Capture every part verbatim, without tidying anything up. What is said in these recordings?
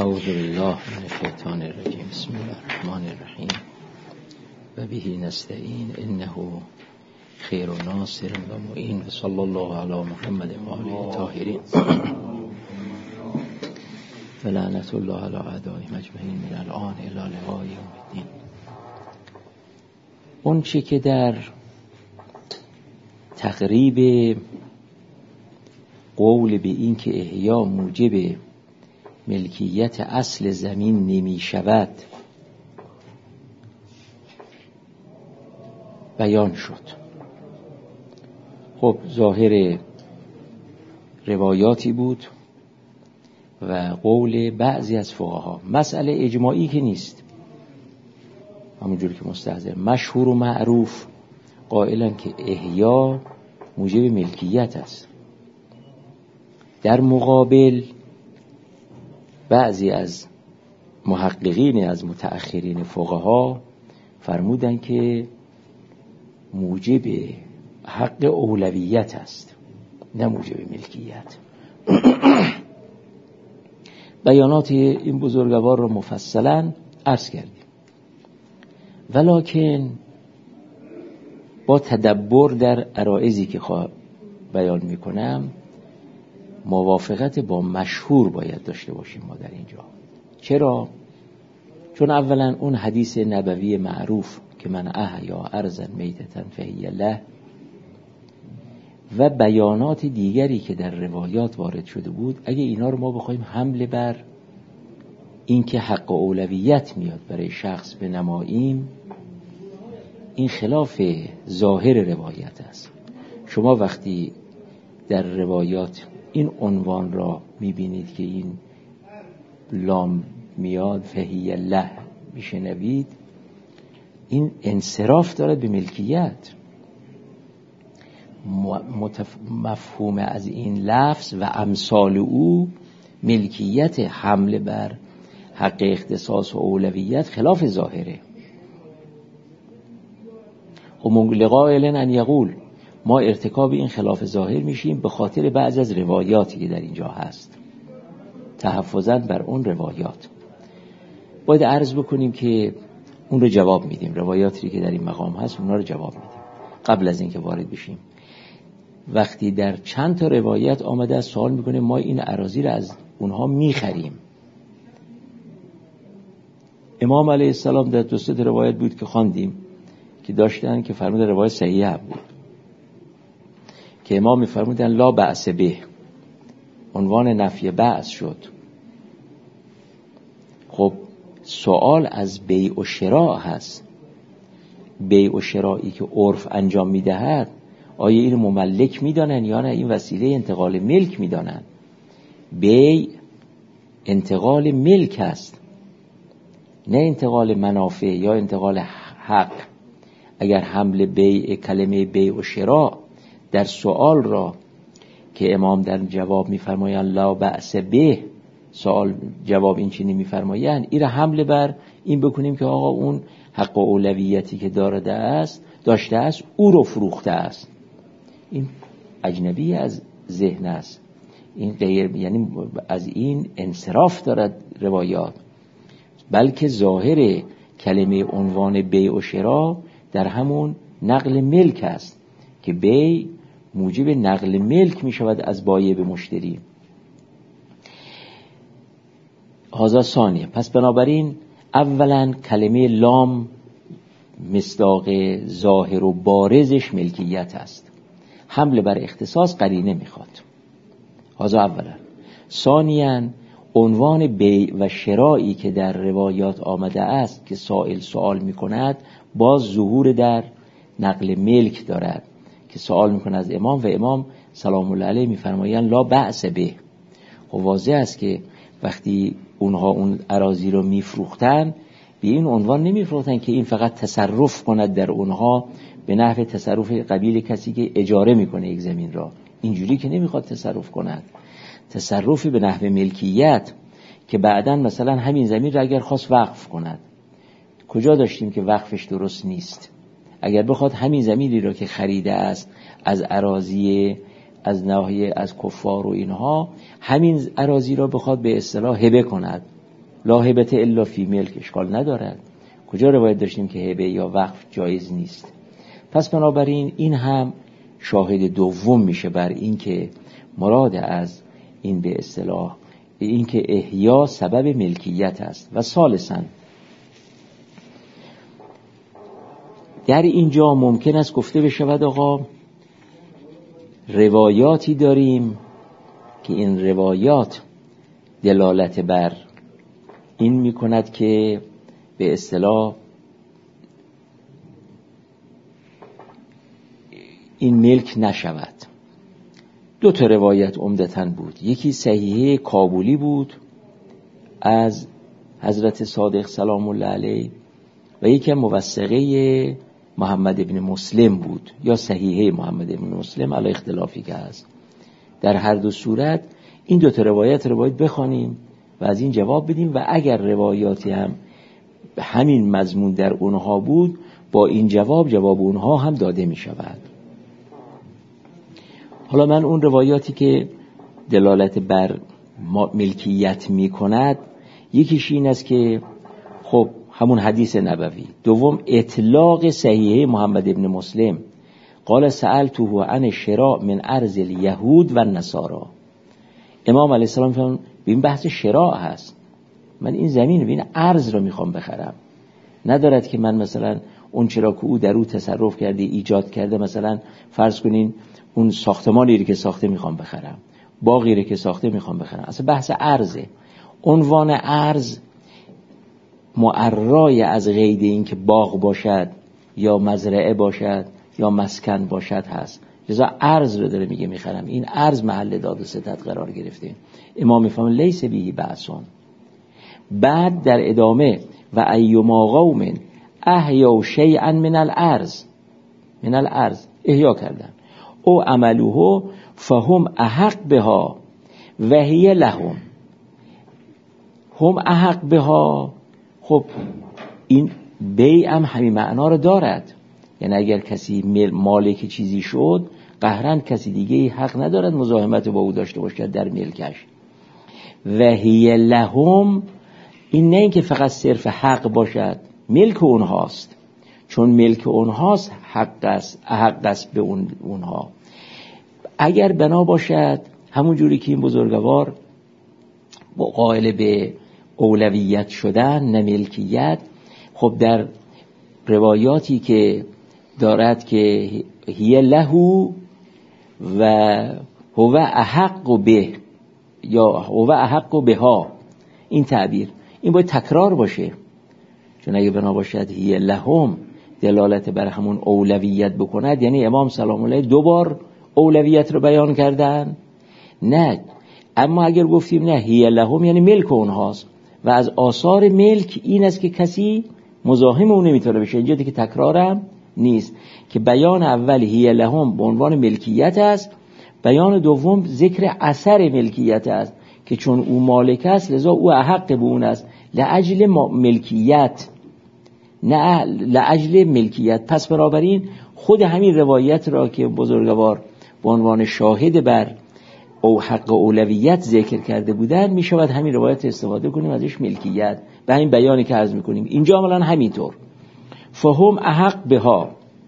اعوذ بالله من الشیطان الرجیم. بسم الله الرحمن الرحیم و به نستعین انه خیر و ناصر و معین و صلی الله علی محمد و آله الطاهرین و لعنت الله علی اعدائهم اجمعین من الان الی لقاء یوم الدین. اون چی که در تقریب قول به این که احیا موجب ملکیت اصل زمین نمی شود بیان شد. خب ظاهر روایاتی بود و قول بعضی از فقها، مسئله اجماعی که نیست، همونجوری که مستحضر مشهور و معروف قائلن که احیا موجب ملکیت است. در مقابل بعضی از محققین از متأخرین فقها فرمودن که موجب حق اولویت است، نه موجب ملکیت. بیانات این بزرگوار را مفصلا عرض کردیم، ولکن با تدبر در عرائضی که بیان میکنم موافقت با مشهور باید داشته باشیم ما در اینجا. چرا؟ چون اولا اون حدیث نبوی معروف که من احیا ارضا میتة فهی له و بیانات دیگری که در روایات وارد شده بود، اگه اینا رو ما بخوایم حمله بر این که حق و اولویت میاد برای شخص بنماییم، این خلاف ظاهر روایت است. شما وقتی در روایات این عنوان را میبینید که این لام میاد فهی له میشنوید، این انصراف دارد به ملکیت. متف... مفهوم از این لفظ و امثال او ملکیت حمله بر حق اختصاص و اولویت خلاف ظاهره. و لقائل ان یقول، ما ارتکاب این خلاف ظاهر میشیم به خاطر بعض از روایاتی که در اینجا هست، تحفظاً بر اون روایات. باید عرض بکنیم که اون رو جواب میدیم، روایاتی که در این مقام هست اونا رو جواب میدیم. قبل از اینکه وارد بشیم، وقتی در چند تا روایت آمده است سوال میکنه ما این اراضی رو از اونها میخریم. امام علیه السلام در دو سه روایت بود که خواندیم که داشتن که فرمودن روایت صحیحه بود که امام میفرمودن لا بأس به، عنوان نفی بأس شد. خب سوال از بیع و شراء هست. بیع و شرائی که عرف انجام میدهد آیا این مملک میدانن یا نه این وسیله انتقال ملک میدانن؟ بیع انتقال ملک است، نه انتقال منافع یا انتقال حق. اگر حمل بیع، کلمه بیع و شراء در سوال را که امام در جواب میفرمایند لا بأس به، سوال جواب این چنین میفرمایند، این را حمله بر این بکنیم که آقا اون حق و اولویتی که دارده است داشته است او رو فروخته است. این اجنبی از ذهن است، این غیر، یعنی از این انصراف دارد روایات. بلکه ظاهر کلمه عنوان بیع و شراء در همون نقل ملک است که بیع موجب نقل ملک می شود از بایع به مشتری. هذا ثانیه. پس بنابراین اولا کلمه لام مصداق ظاهر و بارزش ملکیت است، حمل بر اختصاص قرینه میخواد. هذا اولا. ثانیا عنوان بیع و شرائی که در روایات آمده است که سائل سوال میکند باز ظهور در نقل ملک دارد که سوال میکنه از امام و امام سلام الله علیه میفرمایند لا بأس به. و واضح است که وقتی اونها اون اراضی رو میفروختن به این عنوان نمیفروختن که این فقط تصرف کند در اونها به نحو تصرف قبیل کسی که اجاره میکنه یک زمین را. اینجوری که نمیخواد تصرف کند، تصرفی به نحو ملکیت که بعداً مثلا همین زمین را اگر خواست وقف کند، کجا داشتیم که وقفش درست نیست؟ اگر بخواد همین زمینی را که خریده است از اراضی از ناحیه از کفار و اینها همین اراضی را بخواد به اصطلاح هبه کند، لا هبت الا فی ملک اشکال ندارد. کجا روایت داشتیم که هبه یا وقف جایز نیست؟ پس بنابراین این هم شاهد دوم میشه بر این که مراد از این به اصطلاح این که احیا سبب ملکیت است. و ثالثاً در اینجا ممکن است گفته بشود آقا روایاتی داریم که این روایات دلالت بر این میکند که به اصطلاح این ملک نشود. دو تا روایت عمدتاً بود. یکی صحیحه کابولی بود از حضرت صادق سلام الله علیه و یکی موثقه محمد ابن مسلم بود یا صحیحه محمد ابن مسلم، علی اختلافی که هست. در هر دو صورت این دو تا روایت روایت بخوانیم و از این جواب بدیم و اگر روایاتی هم همین مضمون در اونها بود با این جواب جواب اونها هم داده می شود. حالا من اون روایاتی که دلالت بر ملکیت می کند یکیش این است که خب همون حدیث نبوی، دوم اطلاق صحیحه محمد ابن مسلم قال سألته عن شراء من ارض الیهود و النصارا. امام علیه السلام فرمود این بحث شراء هست، من این زمین این ارض رو میخوام بخرم، ندارد که من مثلا اون چرا که او در او تصرف کرده ایجاد کرده، مثلا فرض کنین اون ساختمانی رو که ساخته میخوام بخرم، باغی رو که ساخته میخوام بخرم. اصلا بحث ارزه. عنوان ارز معرای از قید این که باغ باشد یا مزرعه باشد یا مسکن باشد هست، لذا ارز رو داره میگه میخرم. این ارز محل داد و ستد قرار گرفته. امام میفهمه لیس بیهی بأسون. بعد در ادامه و ایما قوم احیا شیئا من الارض، من الارض احیا کردن او عملوه فهم احق بها و هی لهم، هم احق بها. خب این بیع هم همین معنا رو دارد، یعنی اگر کسی مالک چیزی شد قهرن کسی دیگه حق ندارد مزاحمت با او داشته باشد در ملکش. و هی لهم این نه اینکه فقط صرف حق باشد، ملک اونهاست، چون ملک اونهاست حق است، حق است به اون اونها. اگر بنا باشد همون جوری که این بزرگوار با قائل به اولویت شدن نه ملکیت، خب در روایاتی که دارد که هی لهو و هو احق به یا هو احق بها، این تعبیر این باید تکرار باشه، چون اگه بنا باشد هی لهم دلالت بر همون اولویت بکند، یعنی امام سلام الله دو بار اولویت رو بیان کردن؟ نه. اما اگر گفتیم نه هی لهم یعنی ملک اونهاست و از آثار ملک این است که کسی مزاحم اون نمیتونه بشه. اینجا دیگه تکرارم نیست که بیان اول هی لهم به عنوان ملکیت است، بیان دوم ذکر اثر ملکیت است که چون او مالک است لذا او احق به اون است لاجل ملکیت، نه لاجل ملکیت. پس بنابراین خود همین روایت را که بزرگوار به عنوان شاهد بر او حق اولویت ذکر کرده بودن می شود همین روایت استفاده کنیم ازش ملکیت به همین بیانی که عرض میکنیم. اینجا عملا همینطور فهم احق بها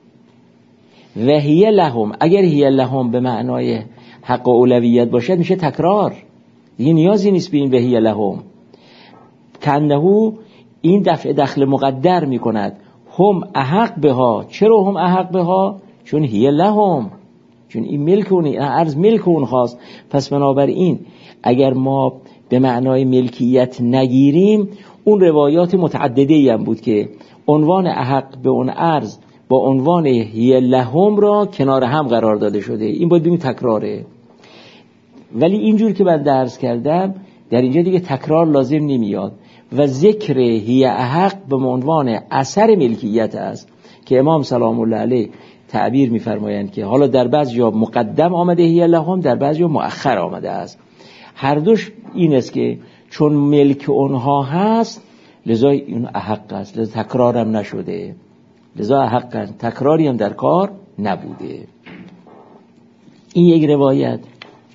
و هی لهم، اگر هی لهم به معنای حق اولویت باشد میشه تکرار، دیگه نیازی نیست به این و هی لهم. کنهو این دفع دخل مقدر میکند هم احق بها. چرا هم احق بها؟ چون هی لهم، چون این ملک اون، این ارز ملک اون خواست. پس بنابراین اگر ما به معنای ملکیت نگیریم، اون روایات متعددی هم بود که عنوان احق به اون ارز با عنوان هی لهم را کنار هم قرار داده شده. این باید بگیم تکراره. ولی اینجور که من درس کردم در اینجا دیگه تکرار لازم نمیاد و ذکر هی احق به عنوان اثر ملکیت است که امام سلام الله علیه تعبیر می‌فرمایند که حالا در بعضی جا مقدم آمده هی لهم، در بعضی جا مؤخر آمده است. هر دوش این است که چون ملک اونها هست لذا این احق است، لذا تکرارم نشده، لذا احق است، تکراری هم در کار نبوده. این یک روایت.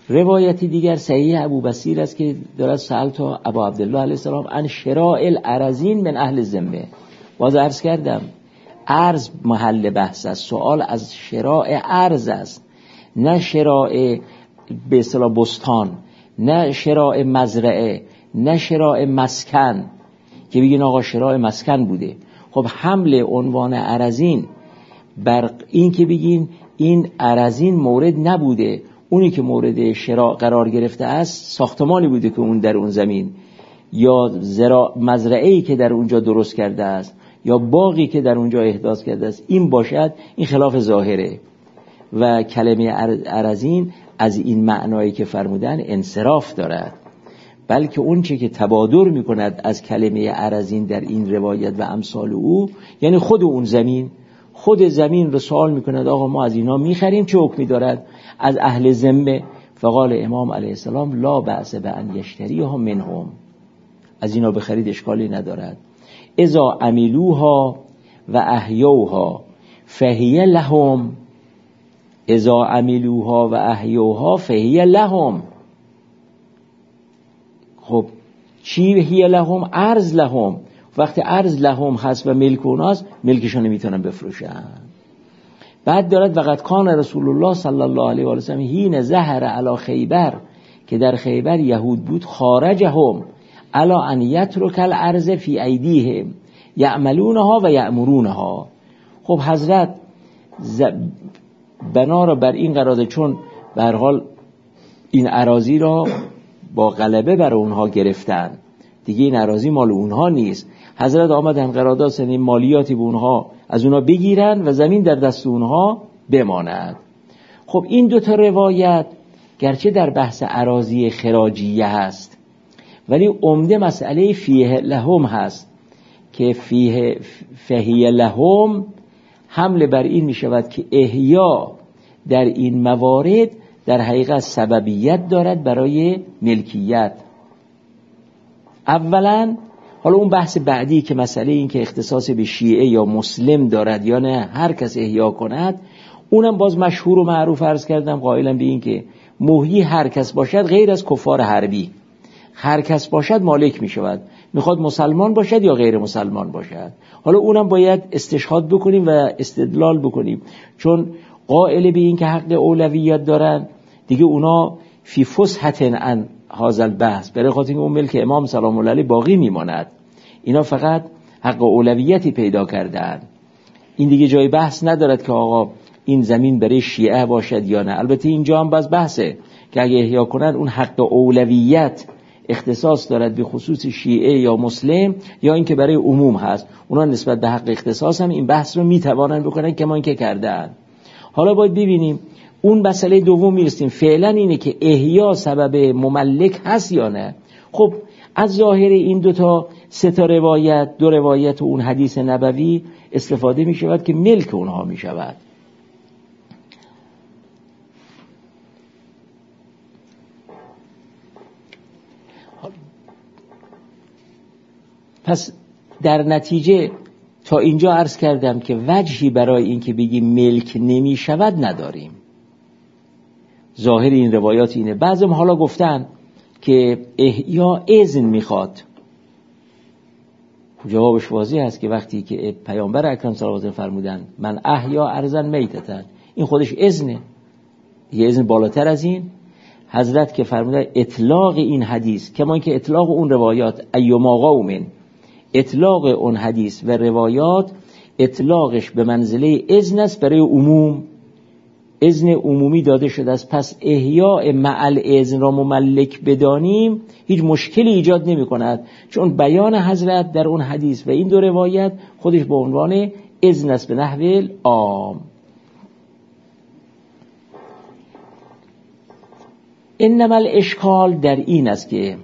روایتی دیگر صحیح ابو بصیر است که دارد سألت ابا عبدالله علیه السلام عن شراء الارزین من اهل ذمه. باز عرض کردم ارز محل بحث است، سوال از شراء ارز است، نه شراء به اصطلاح بستان، نه شراء مزرعه، نه شراء مسکن که بگین آقا شراء مسکن بوده. خب حمل عنوان ارزین بر این که بگین این ارزین مورد نبوده، اونی که مورد شراء قرار گرفته است ساختمانی بوده که اون در اون زمین، یا زراع مزرعه‌ای که در اونجا درست کرده است، یا باغی که در اونجا احداث کرده است، این باشد، این خلاف ظاهره. و کلمه ارزین از این معنایی که فرمودن انصراف دارد، بلکه اون چه که تبادر میکند از کلمه ارزین در این روایت و امثال او، یعنی خود اون زمین، خود زمین رو سوال میکند آقا ما از اینا میخریم چه حکمی دارد؟ از اهل ذمه. فقال امام علیه السلام لا بأس بأن یشتریها منهم، از اینا بخرید اشکالی ندارد. اذا عملوها و احیوها فهی لهم، اذا عملوها و احیوها فهی لهم. خب چی هی لهم؟ ارز لهم. وقتی ارز لهم هست و ملک اوناست، ملکشون نمیتونن بفروشن. بعد دارد وقت کان رسول الله صلی الله علیه و آله و سلم حین ظهر علی خیبر، که در خیبر یهود بود، خارجهم علی ان یترک الارض فی ایدیهم یعملونها و یأمرونها. خب حضرت ز... بنا را بر این قرار داد، چون به هر حال این اراضی را با غلبه بر اونها گرفتن دیگه، این اراضی مال اونها نیست، حضرت آمدن قرارداد سنی مالیاتی به اونها از اونها بگیرن و زمین در دست اونها بماند. خب این دو تا روایت گرچه در بحث اراضی خراجیه هست، ولی عمده مسئله فیه لهم هست که فیه فهی لهم حمله بر این می شود که احیا در این موارد در حقیقت سببیت دارد برای ملکیت. اولا حالا اون بحث بعدی که مسئله این که اختصاص به شیعه یا مسلم دارد یا نه هر کس احیا کند، اونم باز مشهور و معروف عرض کردم، قائلا به این که محیی هر کس باشد غیر از کفار حربی، هر کس باشد مالک می شود، میخواد مسلمان باشد یا غیر مسلمان باشد. حالا اونم باید استشهاد بکنیم و استدلال بکنیم، چون قائل به این که حق اولویت دارن دیگه اونا فی فسحة عن هذا البحث، برای خاطر اینکه اون ملک امام سلام الله علیه باقی میماند، اینا فقط حق اولویتی پیدا کردن، این دیگه جای بحث ندارد که آقا این زمین برای شیعه باشد یا نه. البته اینجا هم باز بحثه که اگه احیا کنند اون حق اولویت اختصاص دارد به خصوص شیعه یا مسلم یا اینکه برای عموم هست، اونا نسبت به حق اختصاص هم این بحث رو میتوانن بکنن که ما این که کردن. حالا باید ببینیم اون مسئله دوم میرسیم، فعلا اینه که احیا سبب مملک هست یا نه. خب از ظاهر این دو تا سه تا روایت، دو روایت و اون حدیث نبوی استفاده می شود که ملک اونها می شود. پس در نتیجه تا اینجا عرض کردم که وجهی برای این که بگیم ملک نمی شود نداریم. ظاهر این روایات اینه. بعضیم حالا گفتن که احیا اذن میخواد. جوابش واضح است که وقتی که پیامبر اکرم صلی الله علیه و آله فرمودن من احیا ارضا میتتن، این خودش اذنه، یه اذن بالاتر از این. حضرت که فرمودن اطلاق این حدیث کما اینکه اطلاق اون روایات ایما قوم، اطلاق اون حدیث و روایات اطلاقش به منزله اذن است برای عموم، اذن عمومی داده شده است. پس احیاء مع الاذن را مملک بدانیم هیچ مشکلی ایجاد نمی کند، چون بیان حضرت در اون حدیث و این دو روایت خودش به عنوان اذن است به نحو عام. انما الاشکال در این است که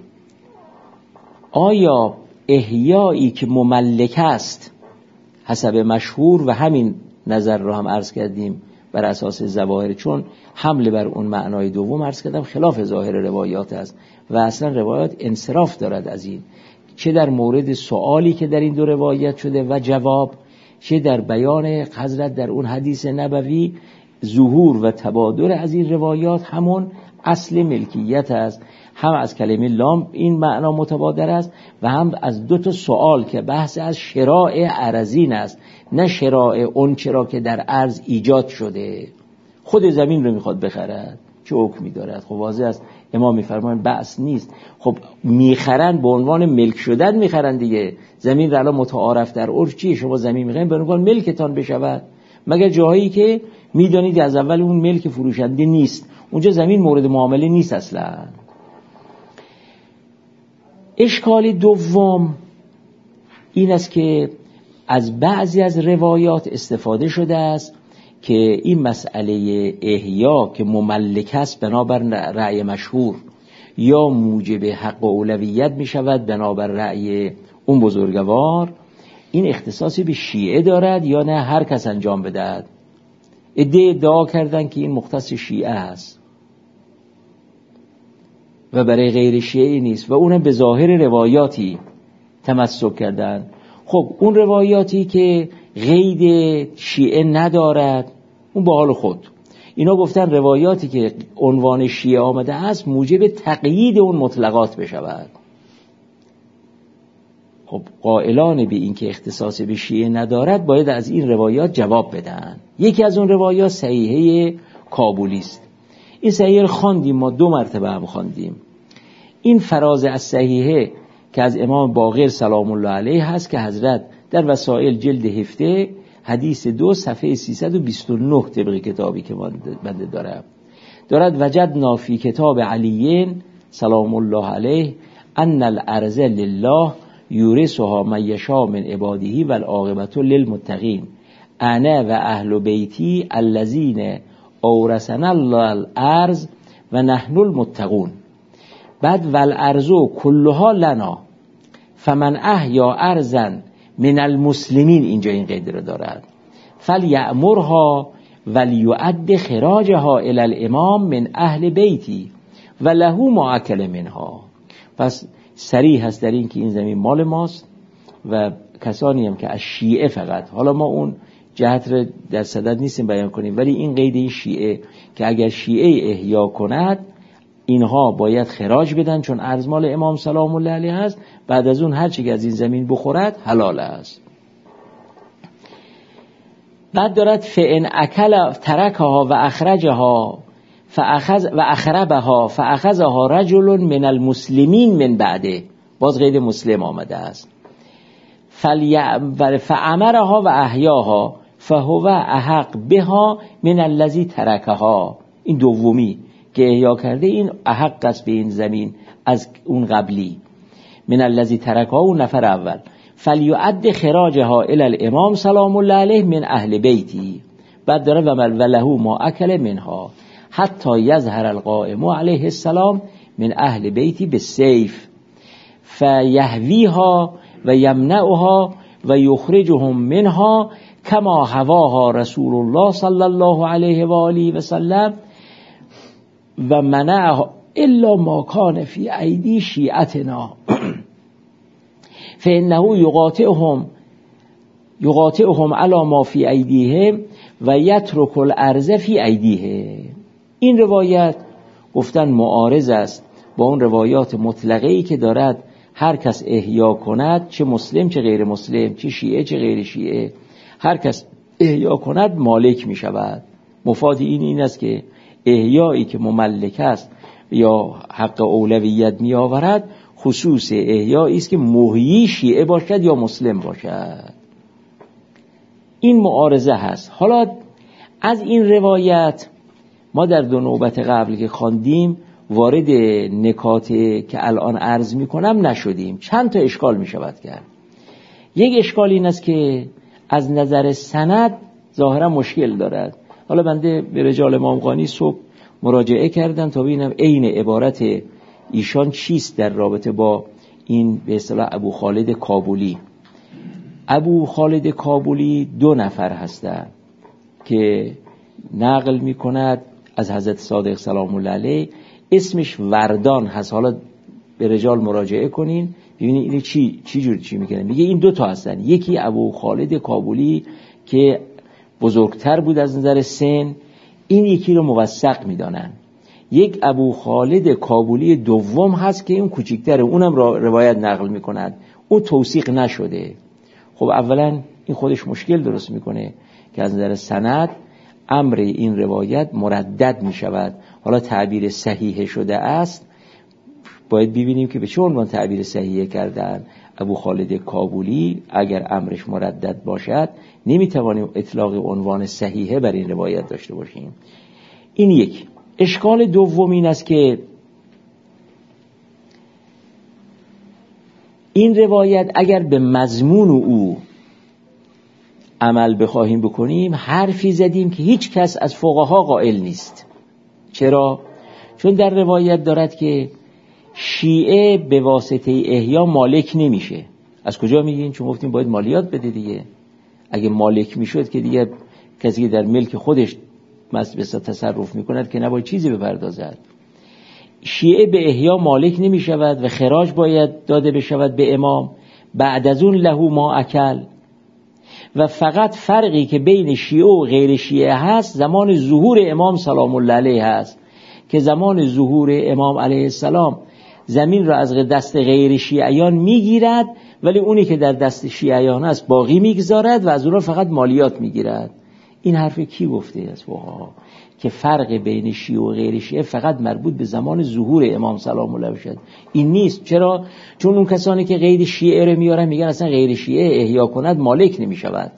آیا احیایی که مملک است حسب مشهور و همین نظر رو هم عرض کردیم بر اساس ظواهر، چون حمله بر اون معنای دوم عرض کردم خلاف ظاهر روایات است و اصلا روایات انصراف دارد از این، چه در مورد سوالی که در این دو روایت شده و جواب، چه در بیان حضرت در اون حدیث نبوی. ظهور و تبادر از این روایات همون اصل ملکیت است. هم از کلمه لام این معنا متبادر است و هم از دو تا سوال که بحث از شراء ارضین است، نه شراء اون چرا که در ارض ایجاد شده. خود زمین رو میخواد بخرد، چه حکمی دارد؟ خب واضح است امام میفرمایند بحث نیست. خب میخرن به عنوان ملک شدن میخرن دیگه. زمین رو الان متعارف در عرف چیه؟ شما زمین میخواین به عنوان ملکتان بشود، مگر جاهایی که میدانید از اول اون ملک فروشنده نیست، اونجا زمین مورد معامله نیست اصلا. اشکال دوم این است که از بعضی از روایات استفاده شده است که این مسئله احیا که مملک است بنابر رأی مشهور یا موجب حق و اولویت می شود بنابر رأی اون بزرگوار، این اختصاصی به شیعه دارد یا نه هر کس انجام بدهد. ادعا ادعا کردن که این مختص شیعه است و برای غیر شیعه نیست و اونم به ظاهر روایاتی تمسک کردن. خب اون روایاتی که قید شیعه ندارد اون به حال خود. اینا گفتن روایاتی که عنوان شیعه آمده است موجب تقیید اون مطلقات بشود. خب قائلان به این که اختصاص به شیعه ندارد باید از این روایات جواب بدن. یکی از اون روایات صحیحه کابولی است. این صحیحه رو خواندیم، ما دو مرتبه هم خواندیم. این فراز از صحیحه که از امام باقر سلام الله علیه هست که حضرت در وسائل جلد هفته حدیث دو صفحه سیصد و بیست و نه طبق کتابی که بنده دارم دارد وجدنا فی کتاب علیین سلام الله علیه ان الارض لله یورثها من یشاء من عباده والعاقبة للمتقین انا و اهل بیتی الذین اورثنا الله الارض و نحن المتقون. بعد والارض کلها لنا فمن احیا ارضا من المسلمین، اینجا این قید رو دارد، فلیأمرها ولیؤد خراجها الی الامام من اهل بیتی و له ما اکل منها. پس صریح هست در این که این زمین مال ماست و کسانی هم که از شیعه فقط، حالا ما اون جهت رو در صدد نیستیم بیان کنیم، ولی این قید این شیعه که اگر شیعه احیا کند اینها باید خراج بدن چون ارض مال امام سلام الله علیه هست، بعد از اون هر چی که از این زمین بخورد حلال است. بعد دارد فإن اکل ترکها و اخرجها فاخذ و اخربها فاخذها رجل من المسلمین من بعده، باز قید مسلم آمده است. فامرها و احیاها فهو احق بها من الذی ترکها. این دومی که احیا کرده این احق است به این زمین از اون قبلی. من الذی ترکها اون نفر اول. فلیؤد خراجها الی الامام سلام الله علیه من اهل بیتی. بعد داره و له ما اکل منها حتی یظهر القائم علیه السلام من اهل بیتی بالسیف فیهویها و یمنعها و یخرجهم منها کما هواها رسول الله صلی الله علیه و آله و سلم و منعها الا ما کان فی ایدی شیعتنا فانه یقاطعهم یقاطعهم علی ما فی ایدیهم و یترک الارض فی ایدیهم. این روایت گفتن معارض است با اون روایات مطلقه‌ای که دارد هر کس احیا کند، چه مسلم چه غیر مسلم، چه شیعه چه غیر شیعه، هر کس احیا کند مالک می شود. مفاد این این است که احیایی که مملک است یا حق اولویت می آورد خصوص احیایی است که محیی شیعه باشد یا مسلم باشد. این معارضه هست. حالا از این روایت ما در دو نوبت قبل که خواندیم وارد نکات که الان عرض می کنم نشدیم. چند تا اشکال می شود کرد. یک اشکال این است که از نظر سند ظاهرا مشکل دارد. حالا بنده به رجال امام قانی صبح مراجعه کردم تا ببینم عین عبارت ایشان چیست در رابطه با این به اصطلاح ابو خالد کابلی. ابو خالد کابلی دو نفر هستند که نقل می کند از حضرت صادق سلام الله علیه. اسمش وردان هست. حالا به رجال مراجعه کنین ببینید این چی چی جور چی میگن. میگه این دو تا هستن، یکی ابو خالد کابلی که بزرگتر بود از نظر سن، این یکی رو موثق میدانن. یک ابو خالد کابولی دوم هست که اون کوچیک‌تره، اونم روایت نقل میکند، اون توثیق نشده. خب اولا این خودش مشکل درست میکنه که از نظر سند امر این روایت مردد میشود. حالا تعبیر صحیح شده است، باید ببینیم که به چه عنوان تعبیر صحیح کردن. ابو خالد کابولی اگر امرش مردد باشد نمیتوانیم اطلاق عنوان صحیحه بر این روایت داشته باشیم. این یک. اشکال دوم این است که این روایت اگر به مضمون او عمل بخواهیم بکنیم، حرفی زدیم که هیچ کس از فقها قائل نیست. چرا؟ چون در روایت دارد که شیعه به واسطه احیا مالک نمیشه. از کجا میگین؟ چون گفتیم باید مالیات بده دیگه. اگه مالک میشد که دیگه کسی که در ملک خودش مثلا تصرف میکند که نباید چیزی بپردازد. شیعه به احیا مالک نمیشود و خراج باید داده بشود به امام. بعد از اون لهو ما اکل. و فقط فرقی که بین شیعه و غیر شیعه هست زمان ظهور امام سلام الله علیه هست، که زمان ظهور امام علیه السلام زمین را از دست غیر شیعیان میگیرد، ولی اونی که در دست شیعیان است باقی میگذارد و از اون فقط مالیات میگیرد. این حرف کی گفته از فقها که فرق بین شیعه و غیر شیعه فقط مربوط به زمان ظهور امام سلام الله باشد؟ این نیست. چرا؟ چون اون کسانی که غیر شیعه رو میارن میگن اصلا غیر شیعه احیا کند مالک نمیشود.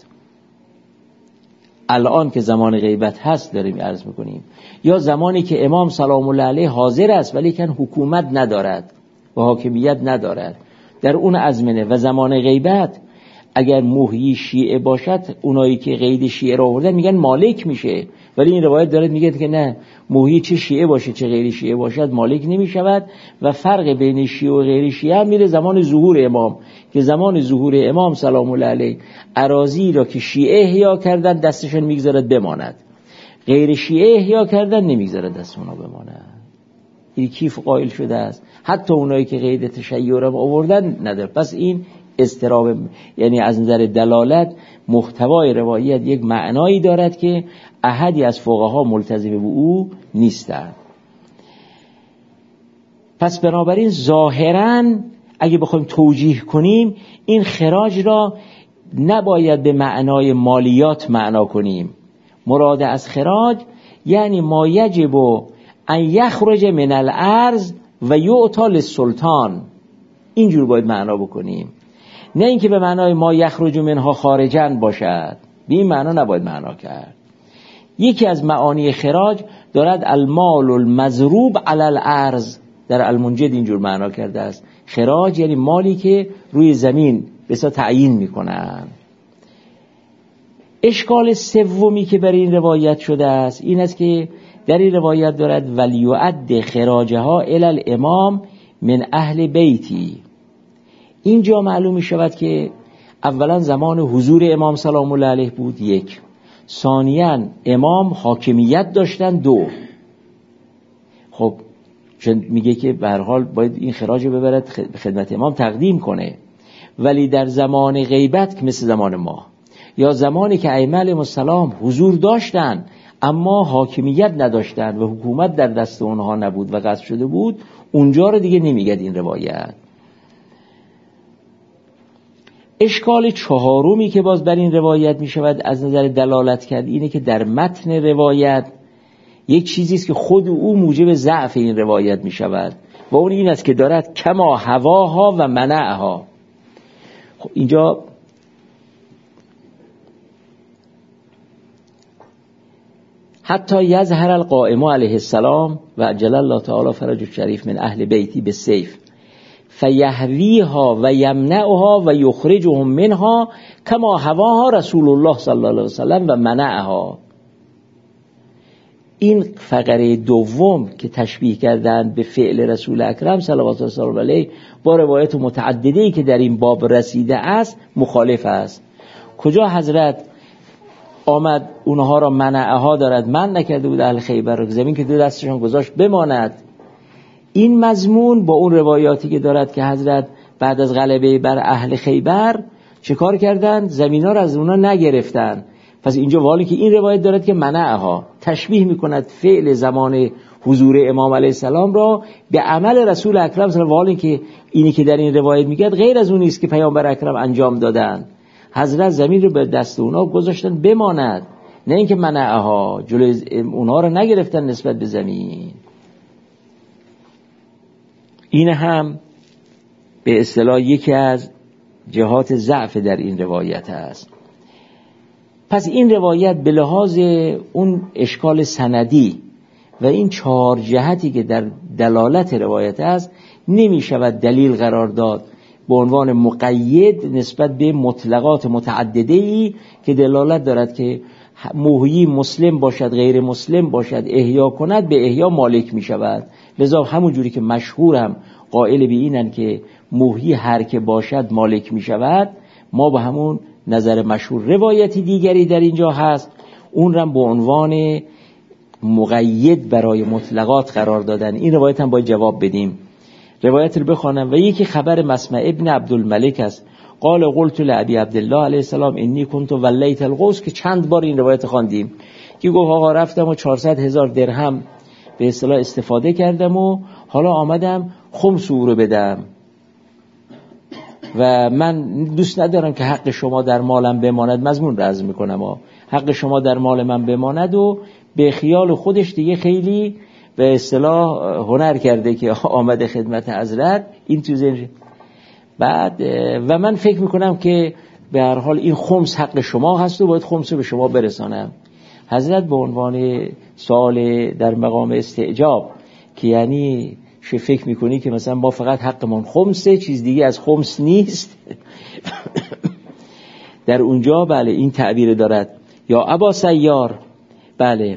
الان که زمان غیبت هست داریم عرض میکنیم، یا زمانی که امام سلام الله علیه حاضر است ولی کن حکومت ندارد و حاکمیت ندارد، در اون ازمنه و زمان غیبت اگر محیی شیعه باشد، اونایی که قید شیعه را آوردن میگن مالک میشه. ولی این روایت داره میگه که نه، محیی چه شیعه باشه چه غیر شیعه باشد مالک نمیشود. و فرق بین شیعه و غیر شیعه هم میره زمان ظهور امام، که زمان ظهور امام سلام الله علیه اراضی را که شیعه احیا کردن دستشون میگذارد بماند، غیر شیعه احیا کردن نمیگذارد دست اونا بماند. این کیف قائل شده است. حتی اونایی که قید تشیع را آوردن نداره. پس این استراب، یعنی از نظر دلالت محتوای روایت یک معنایی دارد که احدی از فقها ملتزم به او نیستند. پس بنابراین ظاهراً اگه بخوایم توجیه کنیم این خراج را نباید به معنای مالیات معنا کنیم. مراد از خراج یعنی ما یجب ان یخرج من الارض و یعطى للسلطان، اینجور باید معنا بکنیم، نه اینکه به معنای ما یخرج منها خارجن باشد. به این معنا نباید معنا کرد. یکی از معانی خراج دارد المال المضروب علی الارض، در المنجد اینجور معنا کرده است. خراج یعنی مالی که روی زمین بسا تعیین میکنن. اشکال سومی که برای این روایت شده است این است که در این روایت دارد ولیعد خراجها الی الامام من اهل بیتی. اینجا معلوم می شود که اولا زمان حضور امام سلام الله علیه بود، یک. ثانیاً امام حاکمیت داشتن، دو. خب چون میگه که به هر حال باید این خراج ببرد خدمت امام تقدیم کنه. ولی در زمان غیبت که مثل زمان ما، یا زمانی که ائمه علیهم السلام حضور داشتن اما حاکمیت نداشتن و حکومت در دست اونها نبود و غصب شده بود، اونجا رو دیگه نمیگه این روایت. اشکال چهارمی که باز بر این روایت می شود از نظر دلالت کرد اینه که در متن روایت یک چیزی است که خود او موجب ضعف این روایت می شود و اون این است که دارد کما هواها و منعها. خب اینجا حتی یظهر القائم علیه السلام و جل الله تعالی فرج الشریف من اهل بیتی بالسیف فیهویها و یمنعها و یخرجهم منها کما هواها رسول الله صلی الله علیه وسلم و منعها. این فقره دوم که تشبیه کردن به فعل رسول اکرم صلوات الله علیه با روایت متعددی که در این باب رسیده است مخالف است. کجا حضرت آمد اونها را منعها دارد، من نکرده بود اهل خیبر رو زمین که دو دستشان گذاشت بماند. این مضمون با اون روایاتی که دارد که حضرت بعد از غلبه بر اهل خیبر چه کار کردن؟ زمینا را از اونا نگرفتن. پس اینجا والی که این روایت دارد که منعها تشبیه میکند فعل زمان حضور امام علیه السلام را به عمل رسول اکرم صلی الله علیه و آله، که اینی که در این روایت میگه غیر از اون نیست که پیامبر اکرم انجام دادن. حضرت زمین رو به دست اونا گذاشتن بماند، نه اینکه منعها، جلوی اونها رو نگرفتن نسبت به زمین. این هم به اصطلاح یکی از جهات ضعف در این روایت است. پس این روایت به لحاظ اون اشکال سندی و این چهار جهتی که در دلالت روایت است نمی شود دلیل قرار داد به عنوان مقید نسبت به مطلقات متعدده‌ای که دلالت دارد که محیی مسلم باشد غیر مسلم باشد احیا کند به احیا مالک می شود. لذا همون جوری که مشهور هم قائل به اینن که محیی هر که باشد مالک می شود، ما به همون نظر مشهور روایتی دیگری در اینجا هست، اون را به عنوان مقید برای مطلقات قرار دادن. این روایت هم باید جواب بدیم. روایت رو بخوانم و یکی خبر مسمع ابن عبدالملک است. قال قلت لابی عبدالله علیه السلام انی کنت ولیت القوس، که چند بار این روایت خواندیم که گفت آقا رفتم و چهارصد هزار درهم به اصطلاح استفاده کردم و حالا آمدم خمس او رو بدم و من دوست ندارم که حق شما در مالم بماند، مضمون رزم میکنم ها، حق شما در مال من بماند. و به خیال خودش دیگه خیلی به اصطلاح هنر کرده که آمده خدمت حضرت، این تو ذهن. بعد و من فکر میکنم که به هر حال این خمس حق شما هست و باید خمس رو به شما برسانم. حضرت به عنوان سوال در مقام استعجاب که یعنی چه فکر میکنی که مثلا ما فقط حقمون خمسه، چیز دیگه از خمس نیست، در اونجا بله این تعبیر دارد. یا ابا سیار، بله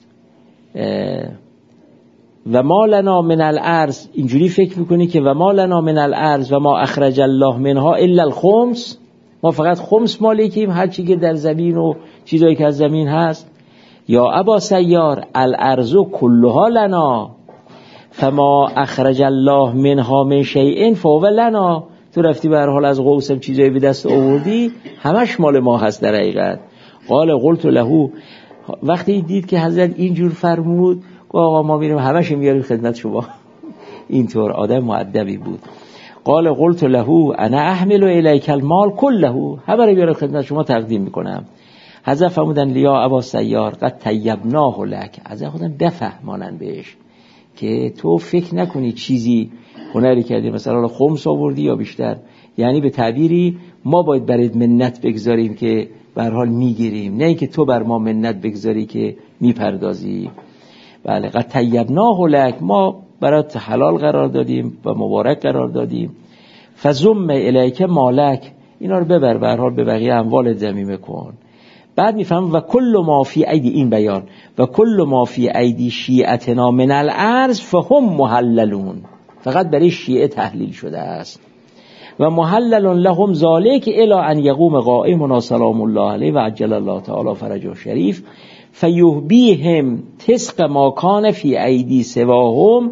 و ما لنا من الارض، اینجوری فکر میکنی که و ما لنا من الارض و ما اخرج الله منها الا الخمس، ما فقط خمس مالکیم، هر چی که در زمین و چیزایی که از زمین هست. یا ابا سیار الارض کلها لنا فما اخرج الله منها من شیء فهو لنا، تو رفتی به هر حال از قوسم چیزایی به دست آوردی، همش مال ما هست در حقیقت. قال قلت له، وقتی دید که حضرت اینجور فرمود آقا ما میریم همش میاریم خدمت شما، اینطور آدم مؤدبی بود. قال قلت له انا احمل الیک المال كله، همه رو بیارم خدمت شما تقدیم میکنم. حضرت فرمودن لیا ابا سیار قد طیبناه لک، حضرت خودن بفهمانن بهش که تو فکر نکنی چیزی هنری کردی مثلا خمس آوردی یا بیشتر، یعنی به تعبیری ما باید برات منت بگذاریم که به هر حال میگیریم، نه اینکه تو بر ما منت بگذاری که میپردازی. بله قد طیبناه لک، ما برات حلال قرار دادیم و مبارک قرار دادیم. فزم الیک مالک، اینا رو ببر به هر حال به بقیه اموال ضمیمه کن. بعد میفهم و کل ما فی ایدی، این بیان و کل ما فی ایدی شیعتنا من الارض فهم محللون، فقط برای شیعه تحلیل شده است. و محلل لهم ذالک الی ان یقوم قائمنا سلام الله علیه و عجل الله تعالی فرجه شریف فیهبیهم تسق ما کان فی ایدی سواهم،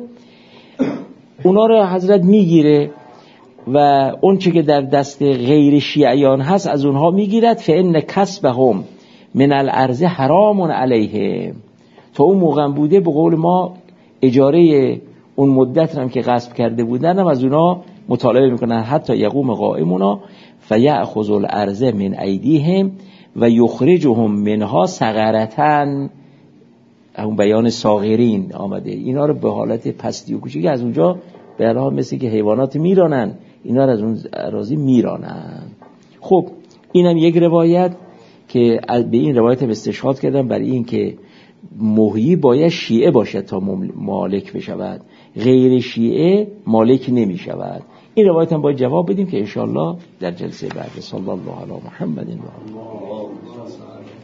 اونا رو حضرت میگیره و اون چی که در دست غیر شیعیان هست از اونها میگیرد. فان کسبهم من الارض حرام علیهم، تا اون موقع بوده به قول ما اجاره اون مدت هم که غصب کرده بودن هم از اونها مطالبه میکنن، حتی یقوم قائمونا فیأخذ الارض من ایدیهم و یخرجهم منها صغرتن، اون بیان صاغرین آمده، اینا رو به حالت پستی و کوچیکی از اونجا به هر حال مثل که حیوانات میرانن، اینا رو از اون اراضی میرانن. خب اینم یک روایت که به این روایت استشهاد کردم برای این که محیی باید شیعه باشد تا مالک بشود، غیر شیعه مالک نمی شود. این روایت هم باید جواب بدیم که انشاءالله در جلسه بعد. صلی الله علی محمد و